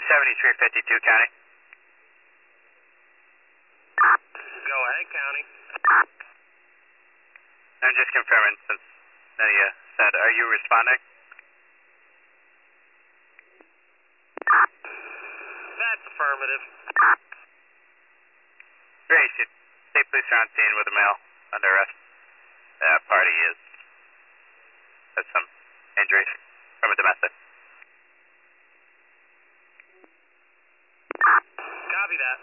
7352 County. Go ahead, County. I'm just confirming since none of you said, are you responding? That's affirmative. Great. State police are on scene with a male under arrest. Party has some injuries from a domestic. Copy that.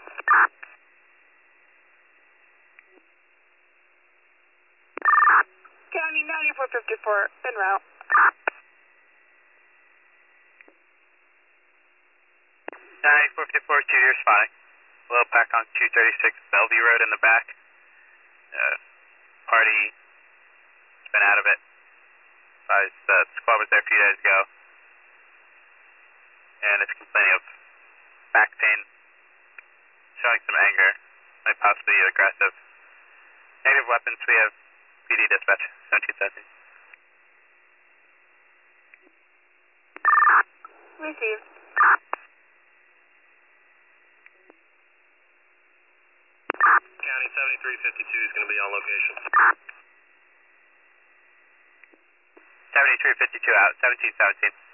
County 9454, en route. 9454, Judy responding. Low pack on 236 Bellevue Road in the back. Party's been out of it. The squad was there a few days ago. And it's complaining of back pain, showing some anger, might possibly aggressive. Negative weapons, we have PD dispatch, 1770. Receive. County 7352 is going to be on location. 7352 out, 1717.